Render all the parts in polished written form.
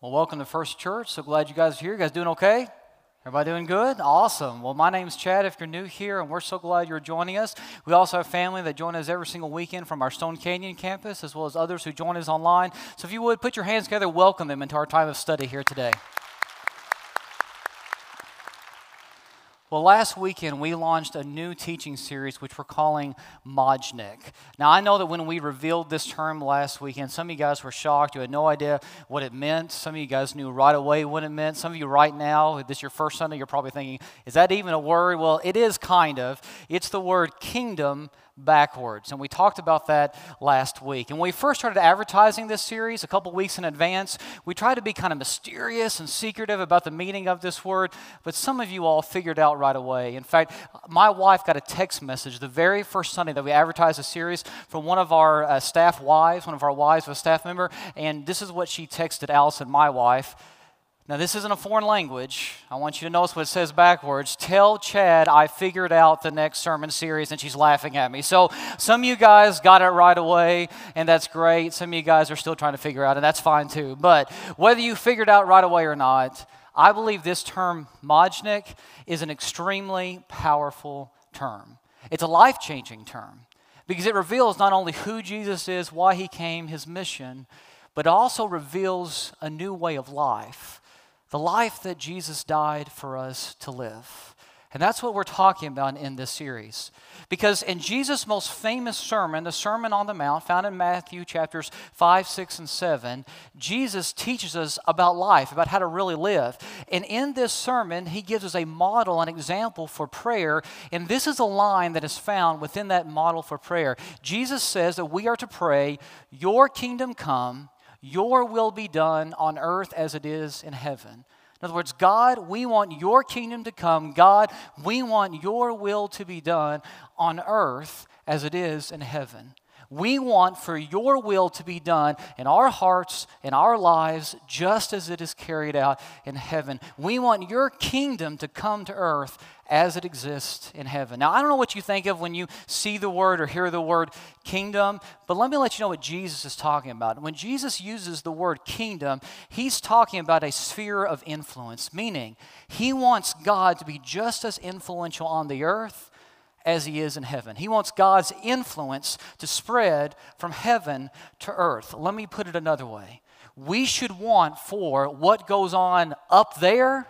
Well, welcome to First Church. So glad you guys are here. You guys doing okay? Everybody doing good? Awesome. Well, my name's Chad if you're new here, and we're so glad you're joining us. We also have family that join us every single weekend from our Stone Canyon campus, as well as others who join us online. So if you would, put your hands together, welcome them into our time of study here today. Well, last weekend, we launched a new teaching series, which we're calling Majnik. Now, I know that when we revealed this term last weekend, some of you guys were shocked. You had no idea what it meant. Some of you guys knew right away what it meant. Some of you right now, if this is your first Sunday, you're probably thinking, is that even a word? Well, it is kind of. It's the word kingdom backwards. And we talked about that last week. And when we first started advertising this series a couple weeks in advance, we tried to be kind of mysterious and secretive about the meaning of this word, but some of you all figured out right away. In fact, my wife got a text message the very first Sunday that we advertised the series from one of our staff wives, one of our wives of a staff member, and this is what she texted Allison, my wife. Now, this isn't a foreign language. I want you to notice what it says backwards. Tell Chad I figured out the next sermon series, and she's laughing at me. So some of you guys got it right away, and that's great. Some of you guys are still trying to figure out, and that's fine too. But whether you figured out right away or not, I believe this term, Majnik, is an extremely powerful term. It's a life-changing term because it reveals not only who Jesus is, why he came, his mission, but also reveals a new way of life. The life that Jesus died for us to live. And that's what we're talking about in this series. Because in Jesus' most famous sermon, the Sermon on the Mount, found in Matthew chapters 5, 6, and 7, Jesus teaches us about life, about how to really live. And in this sermon, he gives us a model, an example for prayer. And this is a line that is found within that model for prayer. Jesus says that we are to pray, "Your kingdom come, your will be done on earth as it is in heaven." In other words, God, we want your kingdom to come. God, we want your will to be done on earth as it is in heaven. We want for your will to be done in our hearts, in our lives, just as it is carried out in heaven. We want your kingdom to come to earth as it exists in heaven. Now, I don't know what you think of when you see the word or hear the word kingdom, but let me let you know what Jesus is talking about. When Jesus uses the word kingdom, he's talking about a sphere of influence, meaning he wants God to be just as influential on the earth as he is in heaven. He wants God's influence to spread from heaven to earth. Let me put it another way. We should want for what goes on up there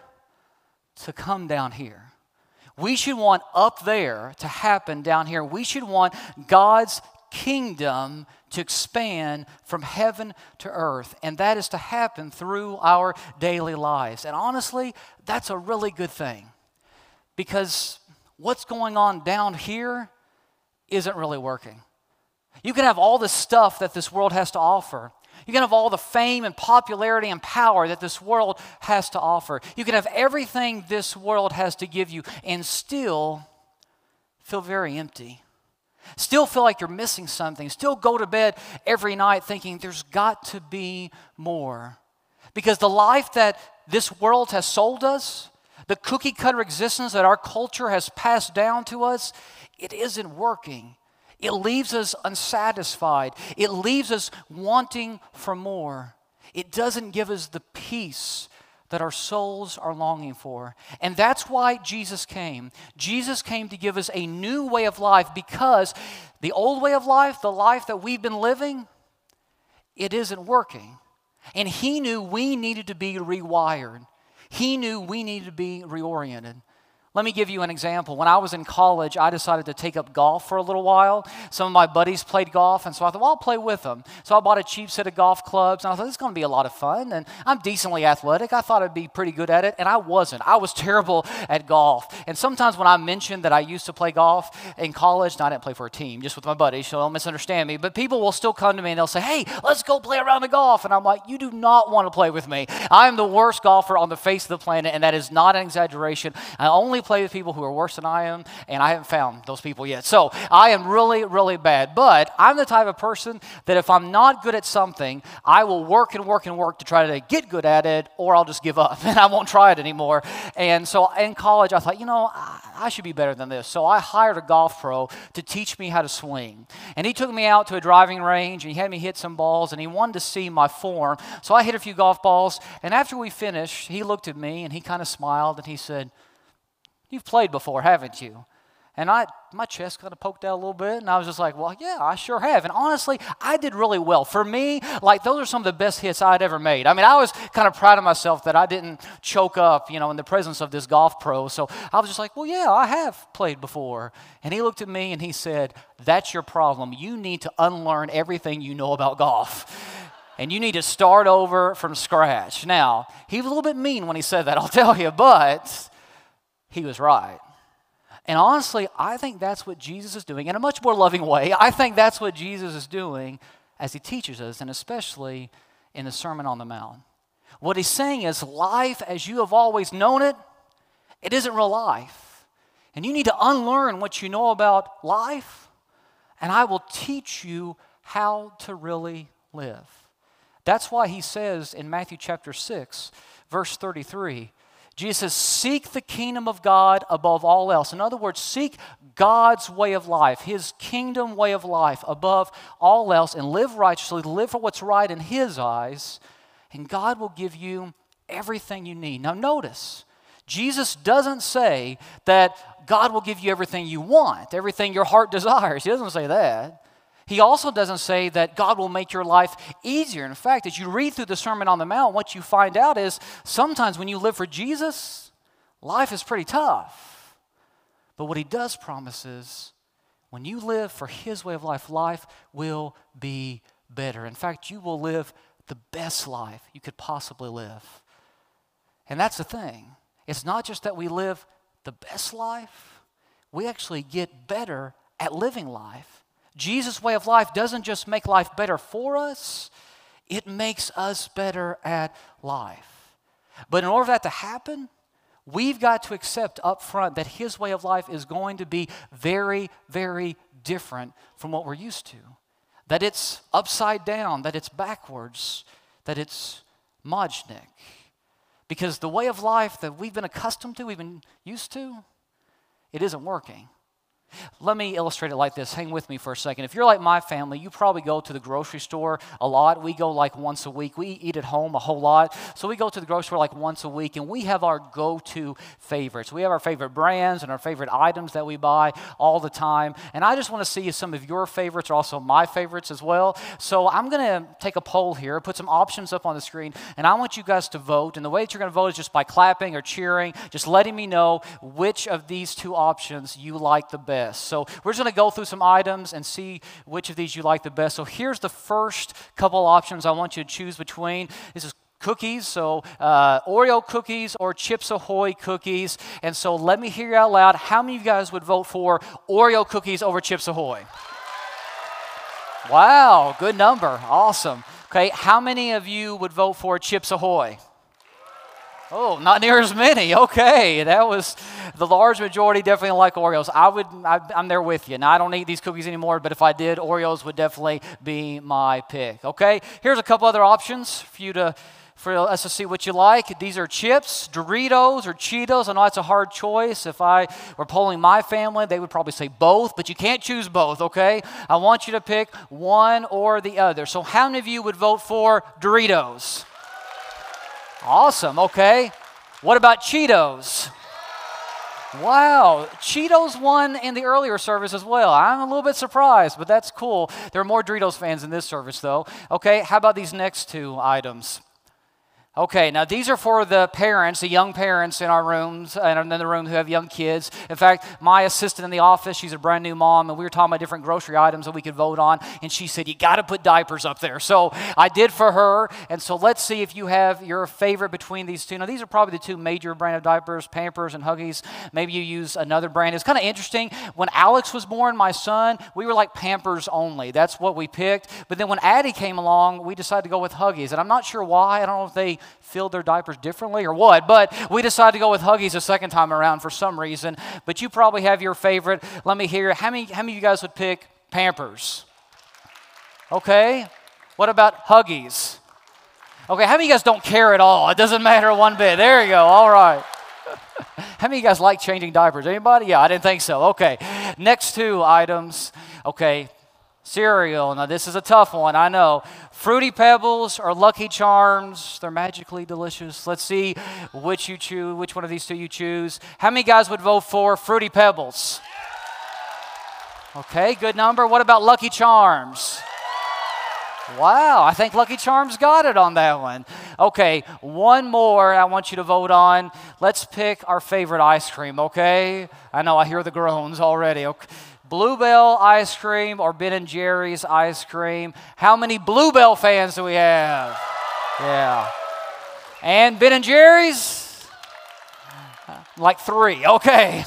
to come down here. We should want up there to happen down here. We should want God's kingdom to expand from heaven to earth, and that is to happen through our daily lives. And honestly, that's a really good thing, because what's going on down here isn't really working. You can have all the stuff that this world has to offer. You can have all the fame and popularity and power that this world has to offer. You can have everything this world has to give you and still feel very empty. Still feel like you're missing something. Still go to bed every night thinking there's got to be more. Because the life that this world has sold us, the cookie-cutter existence that our culture has passed down to us, it isn't working. It leaves us unsatisfied. It leaves us wanting for more. It doesn't give us the peace that our souls are longing for. And that's why Jesus came. Jesus came to give us a new way of life, because the old way of life, the life that we've been living, it isn't working. And he knew we needed to be rewired. He knew we needed to be reoriented. Let me give you an example. When I was in college, I decided to take up golf for a little while. Some of my buddies played golf, and so I thought, well, I'll play with them. So I bought a cheap set of golf clubs, and I thought, this is going to be a lot of fun, and I'm decently athletic. I thought I'd be pretty good at it, and I wasn't. I was terrible at golf. And sometimes when I mention that I used to play golf in college, and I didn't play for a team, just with my buddies, so don't misunderstand me, but people will still come to me, and they'll say, hey, let's go play around the golf. And I'm like, you do not want to play with me. I'm the worst golfer on the face of the planet, and that is not an exaggeration. I only play with people who are worse than I am, and I haven't found those people yet. So I am really, really bad. But I'm the type of person that if I'm not good at something, I will work and work and work to try to get good at it, or I'll just give up and I won't try it anymore. And so in college, I thought, I should be better than this. So I hired a golf pro to teach me how to swing. And he took me out to a driving range, and he had me hit some balls, and he wanted to see my form. So I hit a few golf balls, and after we finished, he looked at me, and he kind of smiled, and he said, "You've played before, haven't you?" And my chest kind of poked out a little bit, and I was just like, well, yeah, I sure have. And honestly, I did really well. For me, like, those are some of the best hits I'd ever made. I mean, I was kind of proud of myself that I didn't choke up, in the presence of this golf pro. So I was just like, well, yeah, I have played before. And he looked at me, and he said, "That's your problem. You need to unlearn everything you know about golf. And you need to start over from scratch." Now, he was a little bit mean when he said that, I'll tell you, but he was right. And honestly, I think that's what Jesus is doing in a much more loving way. I think that's what Jesus is doing as he teaches us, and especially in the Sermon on the Mount. What he's saying is life as you have always known it, it isn't real life. And you need to unlearn what you know about life, and I will teach you how to really live. That's why he says in Matthew chapter 6, verse 33, Jesus says, "Seek the kingdom of God above all else." In other words, seek God's way of life, his kingdom way of life above all else, and live righteously, live for what's right in his eyes, and God will give you everything you need. Now notice, Jesus doesn't say that God will give you everything you want, everything your heart desires. He doesn't say that. He also doesn't say that God will make your life easier. In fact, as you read through the Sermon on the Mount, what you find out is sometimes when you live for Jesus, life is pretty tough. But what he does promise is when you live for his way of life, life will be better. In fact, you will live the best life you could possibly live. And that's the thing. It's not just that we live the best life, we actually get better at living life. Jesus' way of life doesn't just make life better for us, it makes us better at life. But in order for that to happen, we've got to accept up front that his way of life is going to be very, very different from what we're used to. That it's upside down, that it's backwards, that it's Majnik. Because the way of life that we've been accustomed to, we've been used to, it isn't working. Let me illustrate it like this. Hang with me for a second. If you're like my family, you probably go to the grocery store a lot. We go like once a week. We eat at home a whole lot. So we go to the grocery store like once a week, and we have our go-to favorites. We have our favorite brands and our favorite items that we buy all the time. And I just want to see if some of your favorites are also my favorites as well. So I'm going to take a poll here, put some options up on the screen, and I want you guys to vote. And the way that you're going to vote is just by clapping or cheering, just letting me know which of these two options you like the best. So we're just going to go through some items and see which of these you like the best. So here's the first couple options I want you to choose between. This is cookies, so Oreo cookies or Chips Ahoy cookies. And so let me hear you out loud. How many of you guys would vote for Oreo cookies over Chips Ahoy? Wow, good number. Awesome. Okay, how many of you would vote for Chips Ahoy? Oh, not near as many. Okay, that was the large majority. Definitely like Oreos. I'm there with you. Now I don't eat these cookies anymore, but if I did, Oreos would definitely be my pick. Okay, here's a couple other options for us to see what you like. These are chips, Doritos, or Cheetos. I know that's a hard choice. If I were polling my family, they would probably say both, but you can't choose both. Okay, I want you to pick one or the other. So how many of you would vote for Doritos? Awesome, okay. What about Cheetos? Wow, Cheetos won in the earlier service as well. I'm a little bit surprised, but that's cool. There are more Doritos fans in this service, though. Okay, how about these next two items? Okay, now these are for the parents, the young parents in our rooms, and in the room who have young kids. In fact, my assistant in the office, she's a brand new mom, and we were talking about different grocery items that we could vote on, and she said, you got to put diapers up there. So I did for her, and so let's see if you have your favorite between these two. Now, these are probably the two major brand of diapers, Pampers and Huggies. Maybe you use another brand. It's kind of interesting. When Alex was born, my son, we were like Pampers only. That's what we picked. But then when Addie came along, we decided to go with Huggies, and I'm not sure why. I don't know if they filled their diapers differently or what, but we decided to go with Huggies the second time around for some reason. But you probably have your favorite. Let me hear, how many of you guys would pick Pampers? Okay. What about Huggies? Okay, how many of you guys don't care at all? It doesn't matter one bit. There you go. All right. How many of you guys like changing diapers? Anybody? Yeah, I didn't think so. Okay. Next two items. Okay. Cereal. Now, this is a tough one, I know. Fruity Pebbles or Lucky Charms. They're magically delicious. Let's see which you choose, which one of these two you choose. How many guys would vote for Fruity Pebbles? Okay, good number. What about Lucky Charms? Wow, I think Lucky Charms got it on that one. Okay, one more I want you to vote on. Let's pick our favorite ice cream, okay? I know, I hear the groans already. Okay. Bluebell ice cream or Ben & Jerry's ice cream. How many Bluebell fans do we have? Yeah. And Ben & Jerry's? Like 3, okay.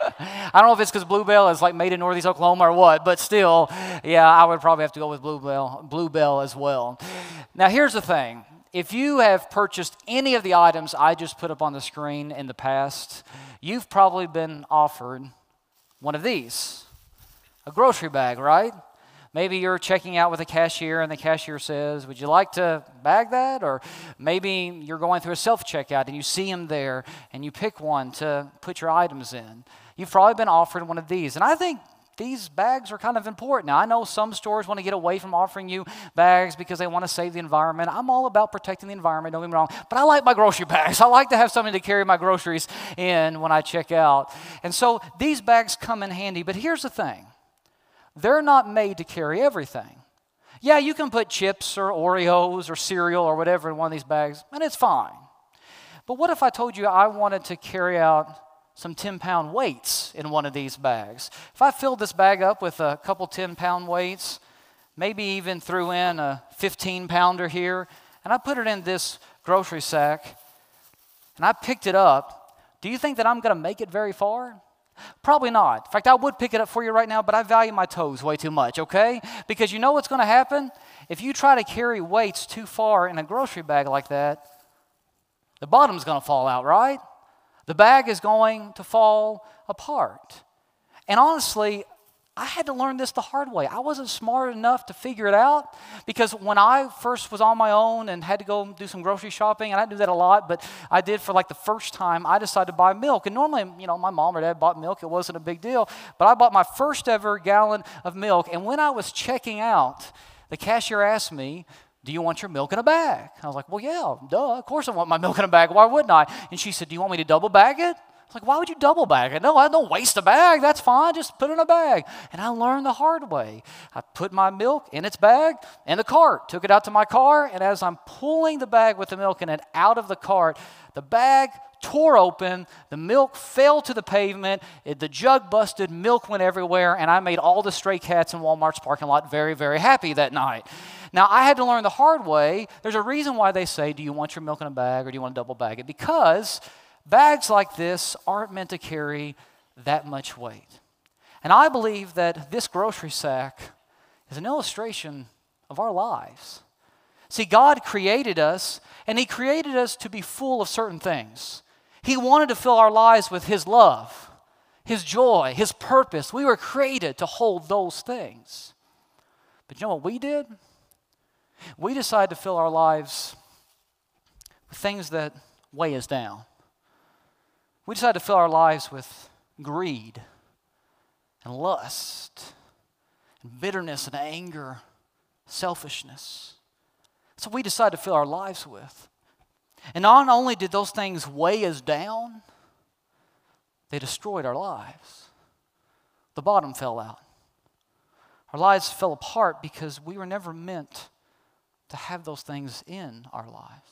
I don't know if it's because Bluebell is like made in Northeast Oklahoma or what, but still, yeah, I would probably have to go with Bluebell as well. Now, here's the thing. If you have purchased any of the items I just put up on the screen in the past, you've probably been offered one of these, a grocery bag, right? Maybe you're checking out with a cashier and the cashier says, would you like to bag that? Or maybe you're going through a self-checkout and you see them there and you pick one to put your items in. You've probably been offered one of these. And I think these bags are kind of important. Now, I know some stores want to get away from offering you bags because they want to save the environment. I'm all about protecting the environment, don't get me wrong. But I like my grocery bags. I like to have something to carry my groceries in when I check out. And so these bags come in handy. But here's the thing. They're not made to carry everything. Yeah, you can put chips or Oreos or cereal or whatever in one of these bags, and it's fine. But what if I told you I wanted to carry out some 10-pound weights in one of these bags? If I filled this bag up with a couple 10-pound weights, maybe even threw in a 15-pounder here, and I put it in this grocery sack, and I picked it up, do you think that I'm going to make it very far? Probably not. In fact, I would pick it up for you right now, but I value my toes way too much, okay? Because you know what's going to happen? If you try to carry weights too far in a grocery bag like that, the bottom's going to fall out, right? The bag is going to fall apart. And honestly, I had to learn this the hard way. I wasn't smart enough to figure it out because when I first was on my own and had to go do some grocery shopping, and I do that a lot, but I did for like the first time, I decided to buy milk. And normally, you know, my mom or dad bought milk. It wasn't a big deal. But I bought my first ever gallon of milk. And when I was checking out, the cashier asked me, do you want your milk in a bag? I was like, well, yeah, duh. Of course I want my milk in a bag. Why wouldn't I? And she said, do you want me to double bag it? I was like, why would you double bag it? No, I don't waste a bag. That's fine. Just put it in a bag. And I learned the hard way. I put my milk in its bag in the cart, took it out to my car, and as I'm pulling the bag with the milk in it out of the cart, the bag tore open, the milk fell to the pavement, the jug busted, milk went everywhere, and I made all the stray cats in Walmart's parking lot very, very happy that night. Now, I had to learn the hard way. There's a reason why they say, do you want your milk in a bag or do you want to double bag it? Because bags like this aren't meant to carry that much weight. And I believe that this grocery sack is an illustration of our lives. See, God created us, and He created us to be full of certain things. He wanted to fill our lives with His love, His joy, His purpose. We were created to hold those things. But you know what we did? We decided to fill our lives with things that weigh us down. We decided to fill our lives with greed and lust and bitterness and anger, selfishness. That's what we decided to fill our lives with. And not only did those things weigh us down, they destroyed our lives. The bottom fell out. Our lives fell apart because we were never meant to have those things in our lives.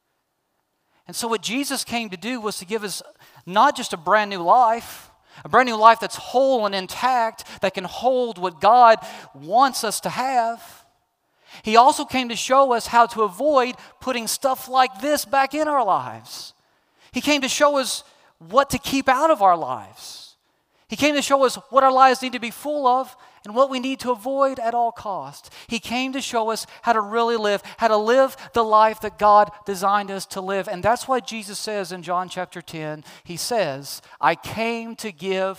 And so what Jesus came to do was to give us not just a brand new life that's whole and intact, that can hold what God wants us to have. He also came to show us how to avoid putting stuff like this back in our lives. He came to show us what to keep out of our lives. He came to show us what our lives need to be full of and what we need to avoid at all costs. He came to show us how to really live, how to live the life that God designed us to live. And that's why Jesus says in John chapter 10, he says, I came to give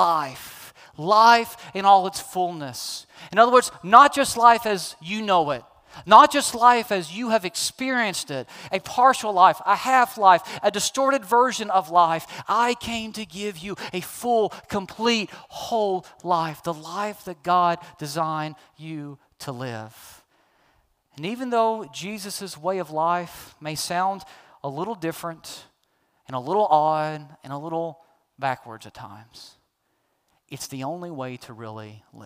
life, life in all its fullness. In other words, not just life as you know it, not just life as you have experienced it, a partial life, a half life, a distorted version of life. I came to give you a full, complete, whole life, the life that God designed you to live. And even though Jesus' way of life may sound a little different and a little odd and a little backwards at times, it's the only way to really live.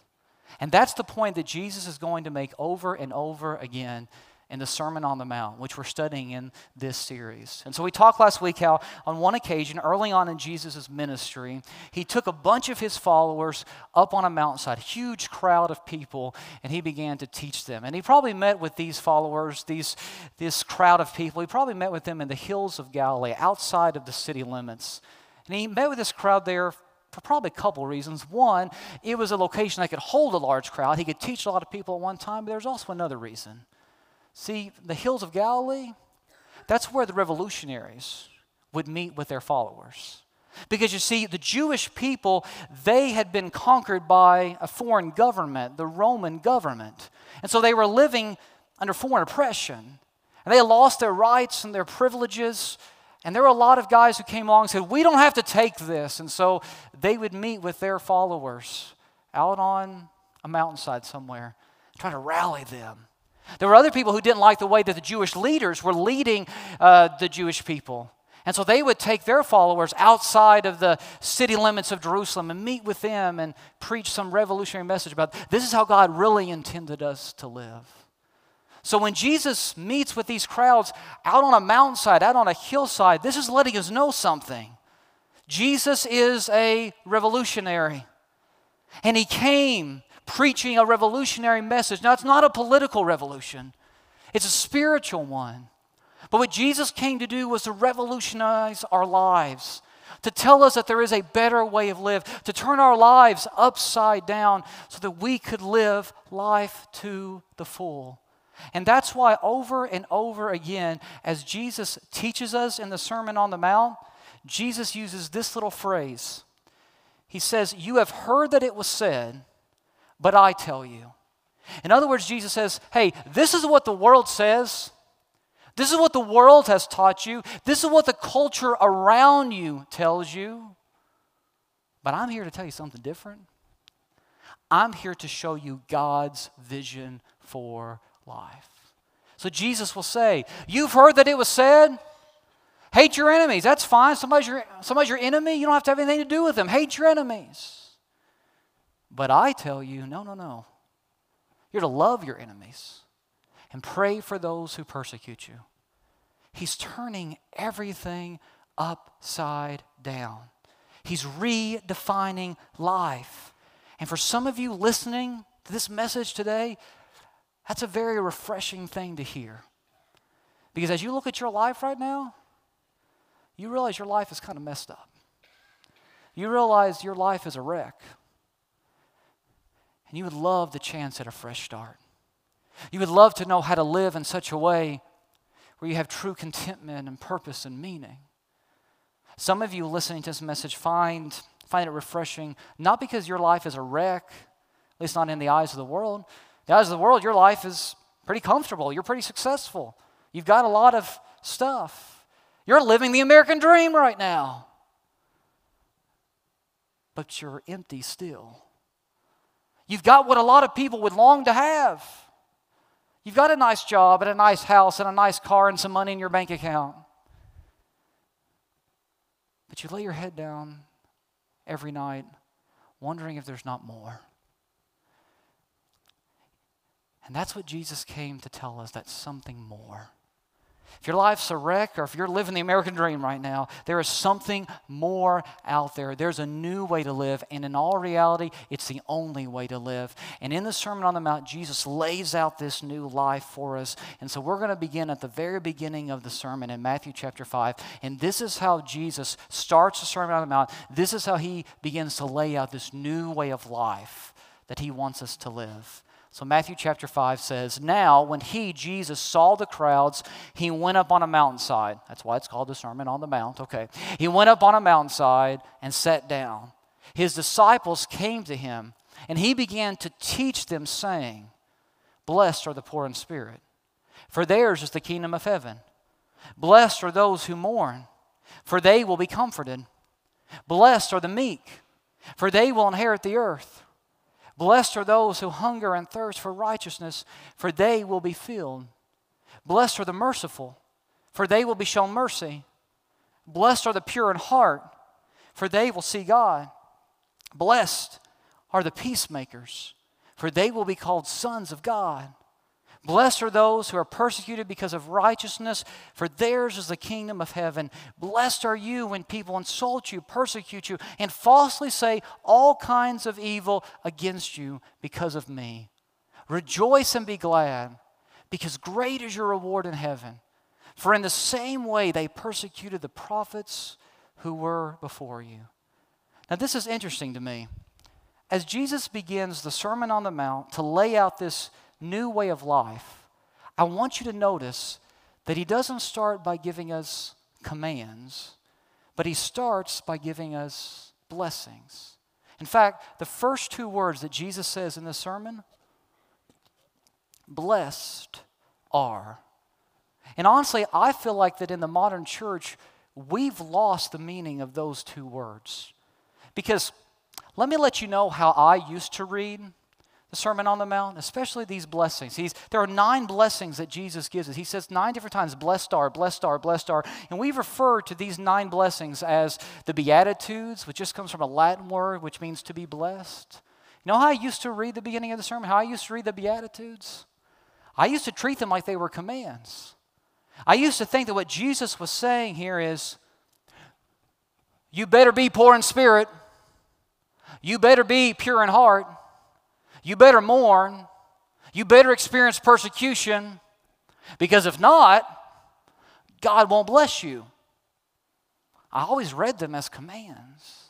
And that's the point that Jesus is going to make over and over again in the Sermon on the Mount, which we're studying in this series. And so we talked last week how on one occasion, early on in Jesus' ministry, he took a bunch of his followers up on a mountainside, a huge crowd of people, and he began to teach them. And he probably met with these followers, this crowd of people, he probably met with them in the hills of Galilee, outside of the city limits. And he met with this crowd there for probably a couple reasons. One, it was a location that could hold a large crowd. He could teach a lot of people at one time, but there's also another reason. See, the hills of Galilee, that's where the revolutionaries would meet with their followers. Because you see, the Jewish people, they had been conquered by a foreign government, the Roman government. And so they were living under foreign oppression. And they lost their rights and their privileges. And there were a lot of guys who came along and said, we don't have to take this. And so they would meet with their followers out on a mountainside somewhere, try to rally them. There were other people who didn't like the way that the Jewish leaders were leading the Jewish people. And so they would take their followers outside of the city limits of Jerusalem and meet with them and preach some revolutionary message about this is how God really intended us to live. So when Jesus meets with these crowds out on a mountainside, out on a hillside, this is letting us know something. Jesus is a revolutionary. And he came preaching a revolutionary message. Now, it's not a political revolution. It's a spiritual one. But what Jesus came to do was to revolutionize our lives, to tell us that there is a better way of life, to turn our lives upside down so that we could live life to the full. And that's why over and over again, as Jesus teaches us in the Sermon on the Mount, Jesus uses this little phrase. He says, you have heard that it was said, but I tell you. In other words, Jesus says, hey, this is what the world says. This is what the world has taught you. This is what the culture around you tells you. But I'm here to tell you something different. I'm here to show you God's vision for life. So Jesus will say, you've heard that it was said, hate your enemies. That's fine. Somebody's your enemy. You don't have to have anything to do with them. Hate your enemies. But I tell you, no. You're to love your enemies and pray for those who persecute you. He's turning everything upside down. He's redefining life. And for some of you listening to this message today, that's a very refreshing thing to hear. Because as you look at your life right now, you realize your life is kind of messed up. You realize your life is a wreck. And you would love the chance at a fresh start. You would love to know how to live in such a way where you have true contentment and purpose and meaning. Some of you listening to this message find it refreshing, not because your life is a wreck, at least not in the eyes of the world. In the eyes of the world, your life is pretty comfortable. You're pretty successful. You've got a lot of stuff. You're living the American dream right now. But you're empty still. You've got what a lot of people would long to have. You've got a nice job and a nice house and a nice car and some money in your bank account. But you lay your head down every night wondering if there's not more. And that's what Jesus came to tell us, that's something more. If your life's a wreck or if you're living the American dream right now, there is something more out there. There's a new way to live, and in all reality, it's the only way to live. And in the Sermon on the Mount, Jesus lays out this new life for us. And so we're going to begin at the very beginning of the sermon in Matthew chapter 5. And this is how Jesus starts the Sermon on the Mount. This is how he begins to lay out this new way of life that he wants us to live. So Matthew chapter 5 says, "Now when he, Jesus, saw the crowds, he went up on a mountainside." That's why it's called the Sermon on the Mount. Okay. "He went up on a mountainside and sat down. His disciples came to him, and he began to teach them, saying, 'Blessed are the poor in spirit, for theirs is the kingdom of heaven. Blessed are those who mourn, for they will be comforted. Blessed are the meek, for they will inherit the earth. Blessed are those who hunger and thirst for righteousness, for they will be filled. Blessed are the merciful, for they will be shown mercy. Blessed are the pure in heart, for they will see God. Blessed are the peacemakers, for they will be called sons of God. Blessed are those who are persecuted because of righteousness, for theirs is the kingdom of heaven. Blessed are you when people insult you, persecute you, and falsely say all kinds of evil against you because of me. Rejoice and be glad, because great is your reward in heaven. For in the same way they persecuted the prophets who were before you." Now this is interesting to me. As Jesus begins the Sermon on the Mount to lay out this new way of life, I want you to notice that he doesn't start by giving us commands, but he starts by giving us blessings. In fact, the first two words that Jesus says in the sermon, blessed are. And honestly, I feel like that in the modern church, we've lost the meaning of those two words. Because let me let you know how I used to read the Sermon on the Mount, especially these blessings. There are 9 blessings that Jesus gives us. He says 9 different times, blessed are, blessed are, blessed are. And we refer to these 9 blessings as the Beatitudes, which just comes from a Latin word, which means to be blessed. You know how I used to read the beginning of the sermon? How I used to read the Beatitudes? I used to treat them like they were commands. I used to think that what Jesus was saying here is, you better be poor in spirit. You better be pure in heart. You better mourn. You better experience persecution, because if not, God won't bless you. I always read them as commands,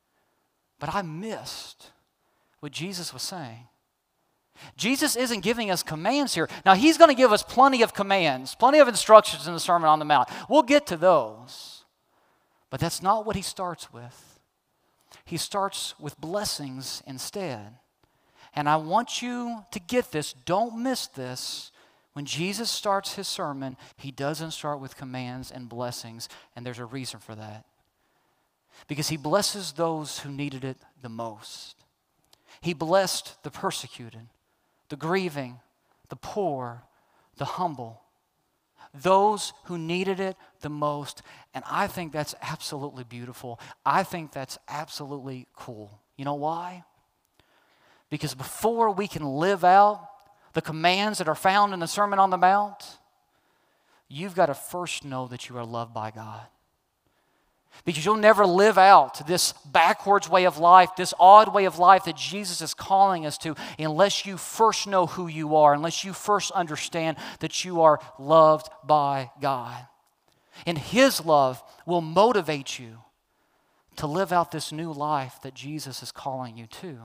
but I missed what Jesus was saying. Jesus isn't giving us commands here. Now, he's going to give us plenty of commands, plenty of instructions in the Sermon on the Mount. We'll get to those, but that's not what he starts with. He starts with blessings instead. And I want you to get this. Don't miss this. When Jesus starts his sermon, he doesn't start with commands and blessings, and there's a reason for that. Because he blesses those who needed it the most. He blessed the persecuted, the grieving, the poor, the humble, those who needed it the most. And I think that's absolutely beautiful. I think that's absolutely cool. You know why? Because before we can live out the commands that are found in the Sermon on the Mount, you've got to first know that you are loved by God. Because you'll never live out this backwards way of life, this odd way of life that Jesus is calling us to, unless you first know who you are, unless you first understand that you are loved by God. And his love will motivate you to live out this new life that Jesus is calling you to.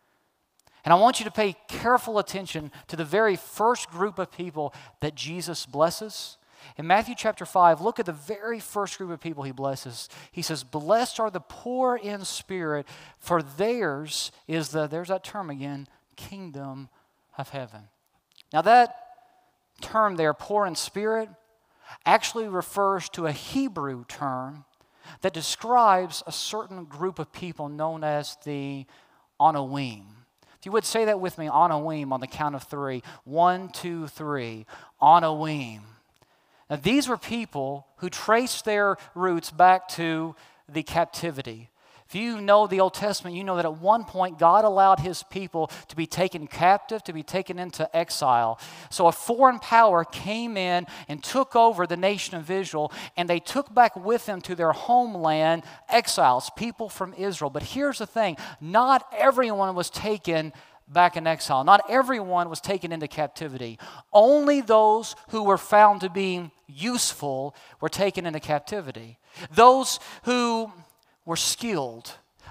And I want you to pay careful attention to the very first group of people that Jesus blesses. In Matthew chapter 5, look at the very first group of people he blesses. He says, blessed are the poor in spirit, for theirs is there's that term again, kingdom of heaven. Now that term there, poor in spirit, actually refers to a Hebrew term that describes a certain group of people known as the Anawim. If you would say that with me, Anawim, on the count of 3. 1, 2, 3. Anawim. Now, these were people who traced their roots back to the captivity. If you know the Old Testament, you know that at one point God allowed his people to be taken captive, to be taken into exile. So a foreign power came in and took over the nation of Israel, and they took back with them to their homeland exiles, people from Israel. But here's the thing, not everyone was taken back in exile. Not everyone was taken into captivity. Only those who were found to be useful were taken into captivity. Those who were skilled,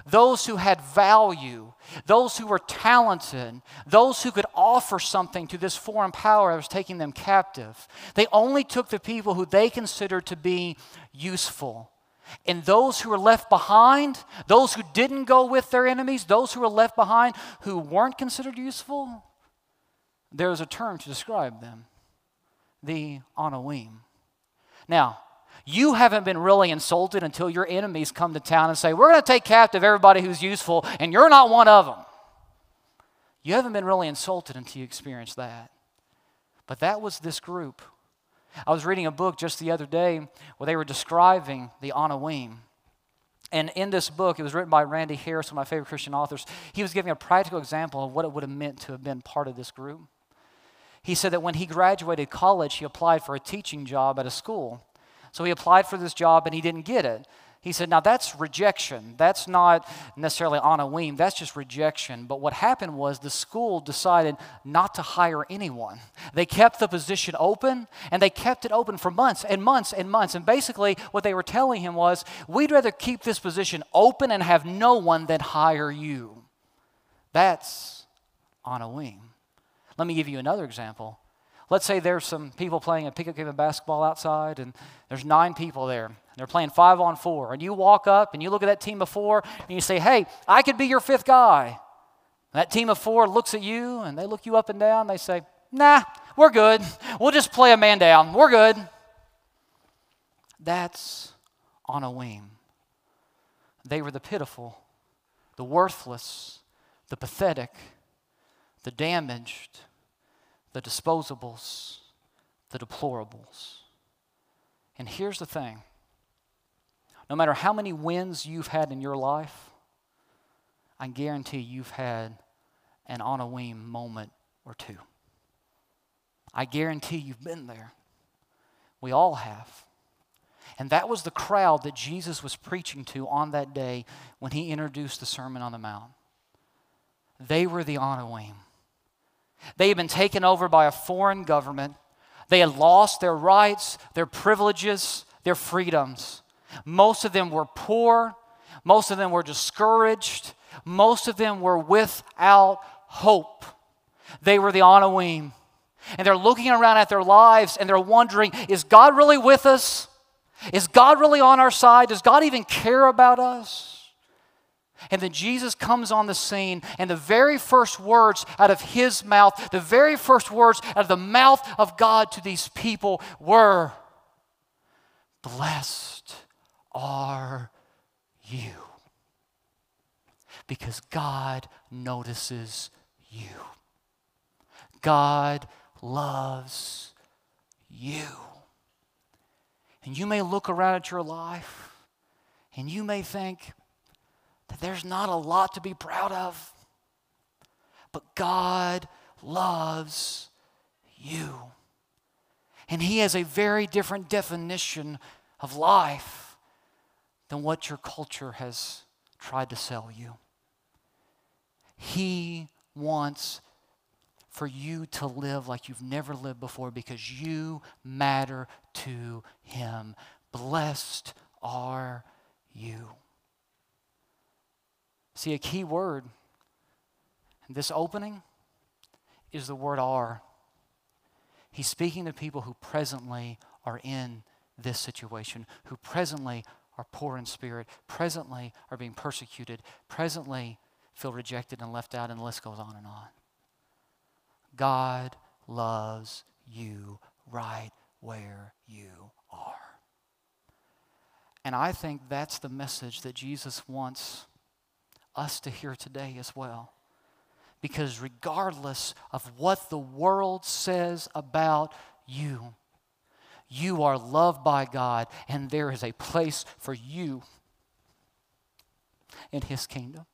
those who had value, those who were talented, those who could offer something to this foreign power that was taking them captive. They only took the people who they considered to be useful. And those who were left behind, those who didn't go with their enemies, those who were left behind who weren't considered useful, there was a term to describe them, the Anawim. Now, you haven't been really insulted until your enemies come to town and say, we're going to take captive everybody who's useful, and you're not one of them. You haven't been really insulted until you experience that. But that was this group. I was reading a book just the other day where they were describing the Anawim. And in this book, it was written by Randy Harris, one of my favorite Christian authors. He was giving a practical example of what it would have meant to have been part of this group. He said that when he graduated college, he applied for a teaching job at a school. So he applied for this job and he didn't get it. He said, now that's rejection. That's not necessarily Anawim, that's just rejection. But what happened was the school decided not to hire anyone. They kept the position open, and they kept it open for months and months and months. And basically what they were telling him was, we'd rather keep this position open and have no one than hire you. That's Anawim. Let me give you another example. Let's say there's some people playing a pickup game of basketball outside, and there's 9 people there. And they're playing 5-on-4. And you walk up, and you look at that team of 4, and you say, hey, I could be your 5th guy. And that team of 4 looks at you, and they look you up and down. They say, nah, we're good. We'll just play a man down. We're good. That's Anawim. They were the pitiful, the worthless, the pathetic, the damaged, the disposables, the deplorables. And here's the thing. No matter how many wins you've had in your life, I guarantee you've had an Anawim moment or two. I guarantee you've been there. We all have. And that was the crowd that Jesus was preaching to on that day when he introduced the Sermon on the Mount. They were the Anawim. They had been taken over by a foreign government. They had lost their rights, their privileges, their freedoms. Most of them were poor. Most of them were discouraged. Most of them were without hope. They were the Anawim. And they're looking around at their lives and they're wondering, is God really with us? Is God really on our side? Does God even care about us? And then Jesus comes on the scene, and the very first words out of his mouth, the very first words out of the mouth of God to these people were, blessed are you, because God notices you. God loves you. And you may look around at your life, and you may think that there's not a lot to be proud of. But God loves you. And he has a very different definition of life than what your culture has tried to sell you. He wants for you to live like you've never lived before because you matter to him. Blessed are you. See, a key word in this opening is the word are. He's speaking to people who presently are in this situation, who presently are poor in spirit, presently are being persecuted, presently feel rejected and left out, and the list goes on and on. God loves you right where you are. And I think that's the message that Jesus wants us to hear today as well. Because regardless of what the world says about you, you are loved by God, and there is a place for you in his kingdom.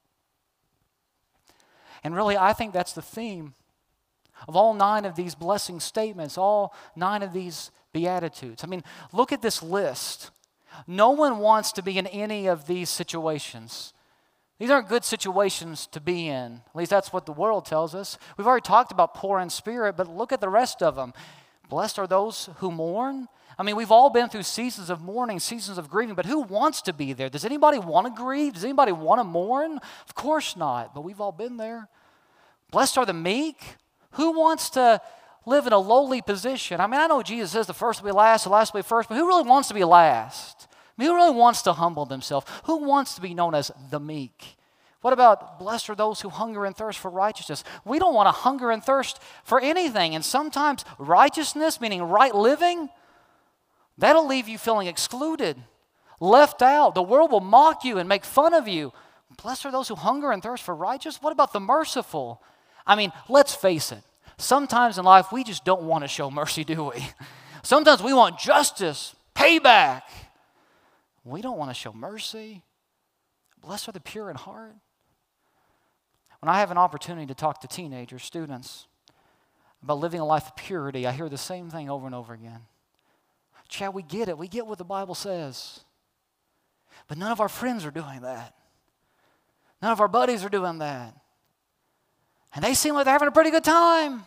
And really, I think that's the theme of all 9 of these blessing statements, all 9 of these Beatitudes. I mean, look at this list. No one wants to be in any of these situations. These aren't good situations to be in. At least that's what the world tells us. We've already talked about poor in spirit, but look at the rest of them. Blessed are those who mourn. I mean, we've all been through seasons of mourning, seasons of grieving, but who wants to be there? Does anybody want to grieve? Does anybody want to mourn? Of course not, but we've all been there. Blessed are the meek. Who wants to live in a lowly position? I mean, I know Jesus says the first will be last, the last will be first, but who really wants to be last? I mean, who really wants to humble themselves? Who wants to be known as the meek? What about blessed are those who hunger and thirst for righteousness? We don't want to hunger and thirst for anything, and sometimes righteousness, meaning right living, that'll leave you feeling excluded, left out. The world will mock you and make fun of you. Blessed are those who hunger and thirst for righteousness. What about the merciful? I mean, let's face it. Sometimes in life, we just don't want to show mercy, do we? Sometimes we want justice, payback. We don't want to show mercy. Blessed are the pure in heart. When I have an opportunity to talk to teenagers, students, about living a life of purity, I hear the same thing over and over again. Chad, we get it. We get what the Bible says. But none of our friends are doing that. None of our buddies are doing that. And they seem like they're having a pretty good time.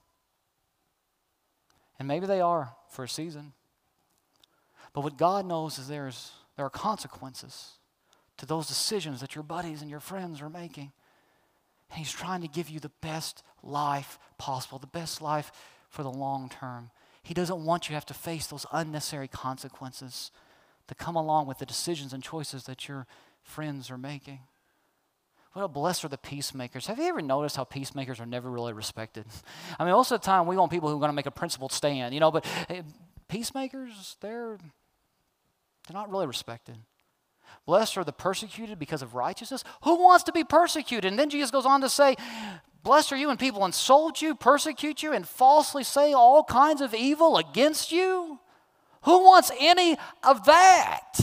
And maybe they are for a season. But what God knows is there are consequences to those decisions that your buddies and your friends are making. And He's trying to give you the best life possible, the best life for the long term. He doesn't want you to have to face those unnecessary consequences that come along with the decisions and choices that your friends are making. What a blessed are the peacemakers. Have you ever noticed how peacemakers are never really respected? I mean, most of the time we want people who are going to make a principled stand, but peacemakers, they're not really respected. Blessed are the persecuted because of righteousness. Who wants to be persecuted? And then Jesus goes on to say, blessed are you when people insult you, persecute you, and falsely say all kinds of evil against you. Who wants any of that?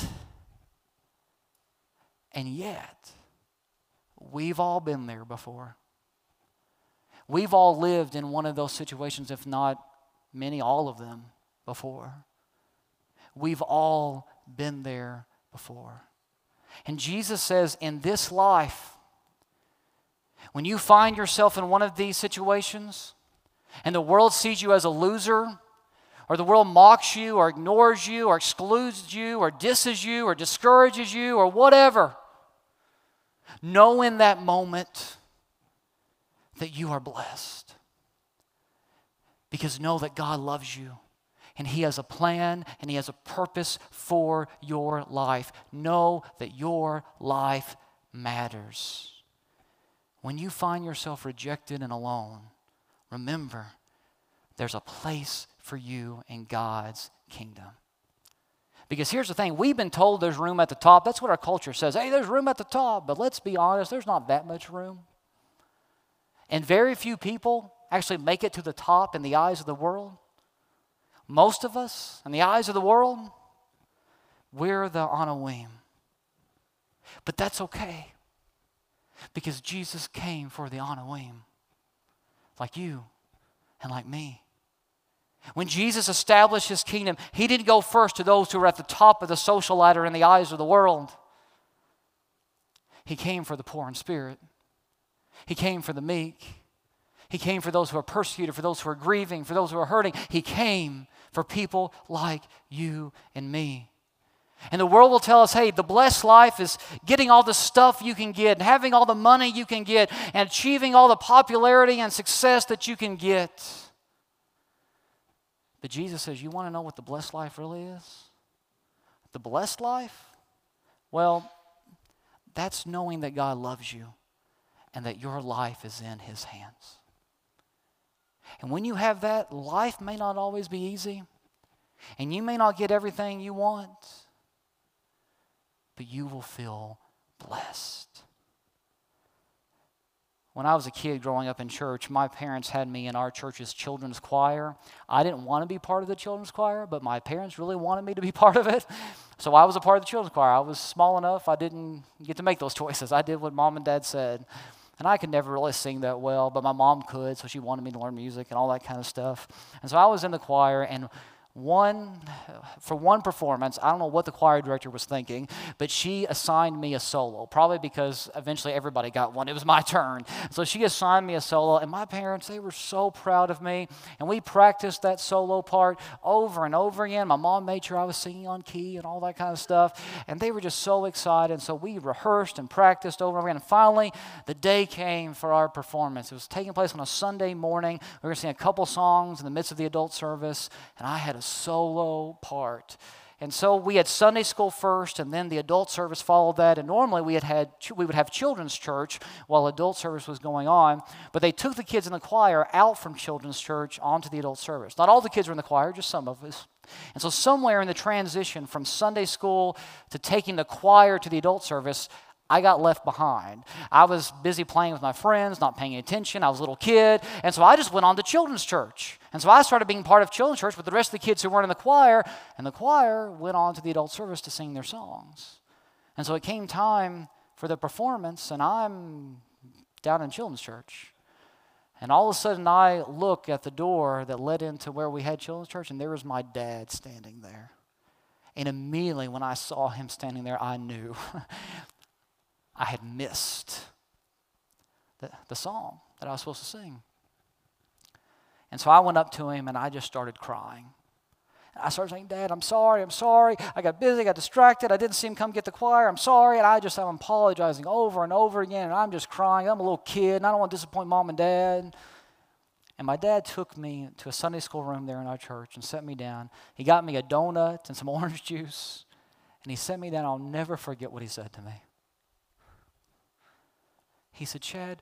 And yet, we've all been there before. We've all lived in one of those situations, if not many, all of them before. We've all been there before. And Jesus says, in this life, when you find yourself in one of these situations, and the world sees you as a loser, or the world mocks you, or ignores you, or excludes you, or disses you, or discourages you, or whatever, know in that moment that you are blessed. Because know that God loves you. And He has a plan and He has a purpose for your life. Know that your life matters. When you find yourself rejected and alone, remember there's a place for you in God's kingdom. Because here's the thing, we've been told there's room at the top. That's what our culture says. Hey, there's room at the top. But let's be honest, there's not that much room. And very few people actually make it to the top in the eyes of the world. Most of us, in the eyes of the world, we're the Anawim. But that's okay. Because Jesus came for the Anawim. Like you and like me. When Jesus established His kingdom, He didn't go first to those who were at the top of the social ladder in the eyes of the world. He came for the poor in spirit. He came for the meek. He came for those who are persecuted, for those who are grieving, for those who are hurting. He came for people like you and me. And the world will tell us, hey, the blessed life is getting all the stuff you can get, and having all the money you can get, and achieving all the popularity and success that you can get. But Jesus says, you want to know what the blessed life really is? The blessed life? Well, that's knowing that God loves you and that your life is in His hands. And when you have that, life may not always be easy, and you may not get everything you want, but you will feel blessed. When I was a kid growing up in church, my parents had me in our church's children's choir. I didn't want to be part of the children's choir, but my parents really wanted me to be part of it. So I was a part of the children's choir. I was small enough, I didn't get to make those choices. I did what Mom and Dad said. And I could never really sing that well, but my mom could, so she wanted me to learn music and all that kind of stuff. And so I was in the choir, and for one performance, I don't know what the choir director was thinking, but she assigned me a solo, probably because eventually everybody got one. It was my turn. So she assigned me a solo, and my parents, they were so proud of me, and we practiced that solo part over and over again. My mom made sure I was singing on key and all that kind of stuff, and they were just so excited, and so we rehearsed and practiced over and over again, and finally, the day came for our performance. It was taking place on a Sunday morning. We were going to sing a couple songs in the midst of the adult service, and I had a solo part. And so we had Sunday school first, and then the adult service followed that. And normally we would have children's church while adult service was going on. But they took the kids in the choir out from children's church onto the adult service. Not all the kids were in the choir, just some of us. And so somewhere in the transition from Sunday school to taking the choir to the adult service, I got left behind. I was busy playing with my friends, not paying attention. I was a little kid. And so I just went on to children's church. And so I started being part of children's church with the rest of the kids who weren't in the choir. And the choir went on to the adult service to sing their songs. And so it came time for the performance, and I'm down in children's church. And all of a sudden I look at the door that led into where we had children's church, and there was my dad standing there. And immediately when I saw him standing there, I knew I had missed the song that I was supposed to sing. And so I went up to him and I just started crying. I started saying, Dad, I'm sorry. I got busy, I got distracted. I didn't see him come get the choir. I'm sorry. And I'm apologizing over and over again. And I'm just crying. I'm a little kid and I don't want to disappoint Mom and Dad. And my dad took me to a Sunday school room there in our church and set me down. He got me a donut and some orange juice. And he set me down. I'll never forget what he said to me. He said, Chad,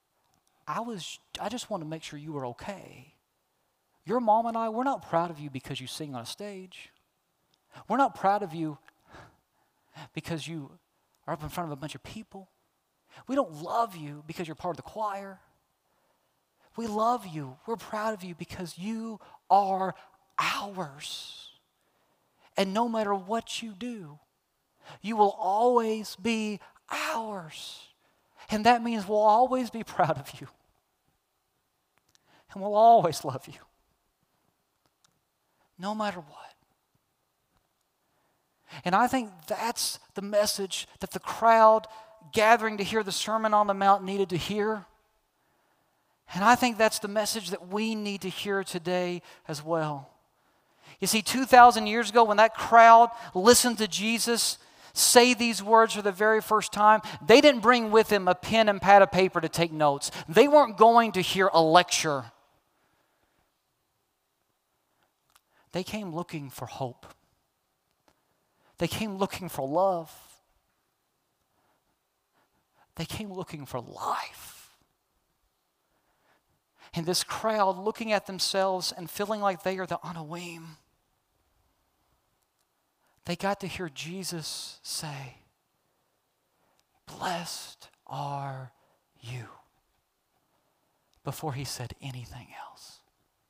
I just want to make sure you were okay. Your mom and I, we're not proud of you because you sing on a stage. We're not proud of you because you are up in front of a bunch of people. We don't love you because you're part of the choir. We love you. We're proud of you because you are ours. And no matter what you do, you will always be ours. And that means we'll always be proud of you. And we'll always love you. No matter what. And I think that's the message that the crowd gathering to hear the Sermon on the Mount needed to hear. And I think that's the message that we need to hear today as well. You see, 2,000 years ago when that crowd listened to Jesus say these words for the very first time, they didn't bring with them a pen and pad of paper to take notes. They weren't going to hear a lecture. They came looking for hope. They came looking for love. They came looking for life. And this crowd looking at themselves and feeling like they are the Anawim, they got to hear Jesus say, "Blessed are you," before he said anything else.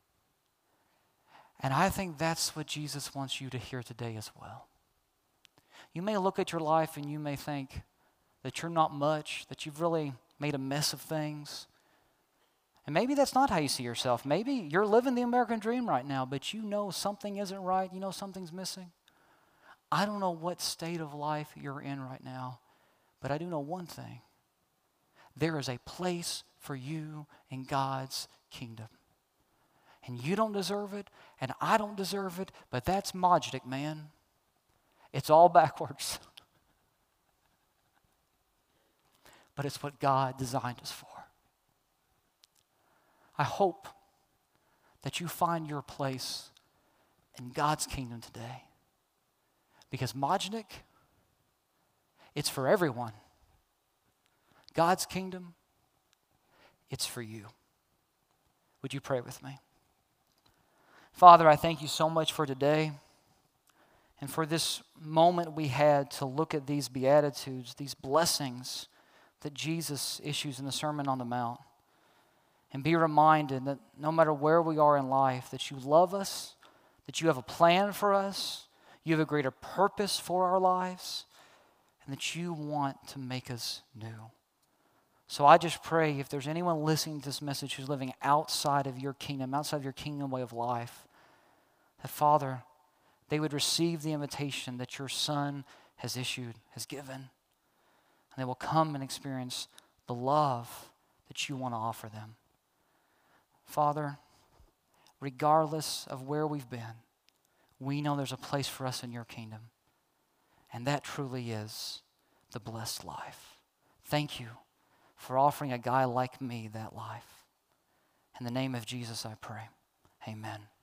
And I think that's what Jesus wants you to hear today as well. You may look at your life and you may think that you're not much, that you've really made a mess of things. And maybe that's not how you see yourself. Maybe you're living the American dream right now, but you know something isn't right. You know something's missing. I don't know what state of life you're in right now, but I do know one thing. There is a place for you in God's kingdom. And you don't deserve it, and I don't deserve it, but that's Majdik, man. It's all backwards. But it's what God designed us for. I hope that you find your place in God's kingdom today. Because Majdik, it's for everyone. God's kingdom, it's for you. Would you pray with me? Father, I thank you so much for today and for this moment we had to look at these Beatitudes, these blessings that Jesus issues in the Sermon on the Mount, and be reminded that no matter where we are in life, that you love us, that you have a plan for us, you have a greater purpose for our lives, and that you want to make us new. So I just pray if there's anyone listening to this message who's living outside of your kingdom way of life, that, Father, they would receive the invitation that your Son has issued, has given, and they will come and experience the love that you want to offer them. Father, regardless of where we've been, we know there's a place for us in your kingdom, and that truly is the blessed life. Thank you for offering a guy like me that life. In the name of Jesus, I pray. Amen.